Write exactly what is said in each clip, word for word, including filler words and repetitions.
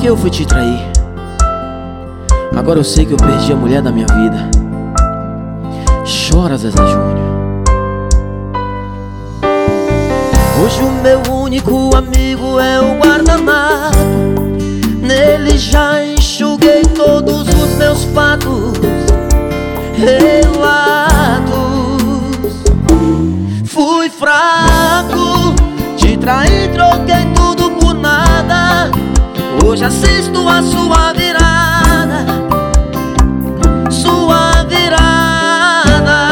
porque eu fui te trair. Agora eu sei que eu perdi a mulher da minha vida. Chora, Zezé Júnior. Hoje o meu único amigo é o guardanapo. Nele já enxuguei todos os meus fatos, relatos. Fui fraco, te traí, troquei tudo por nada. Hoje assisto a sua virada, sua virada.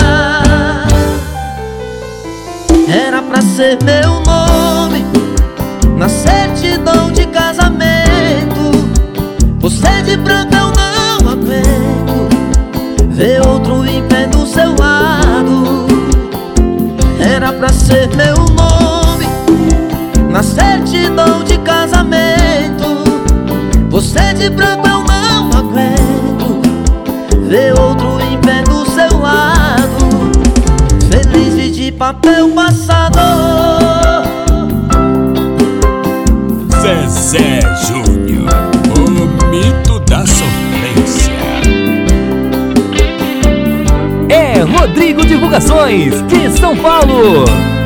Era pra ser meu nome na certidão de casamento. Você de branco eu não aguento ver outro em pé do seu lado. Era pra ser meu nome na certidão de casamento. Você de branco eu não aguento ver outro em pé do seu lado. Feliz e de papel passado. Zezé Júnior, o mito da sofrência. É Rodrigo Divulgações, de São Paulo.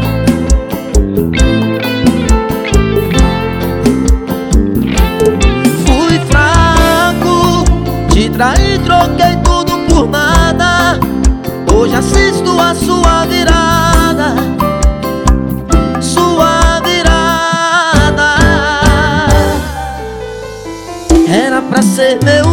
Fui fraco, te traí, troquei tudo por nada. Hoje assisto a sua virada, sua virada. Era pra ser meu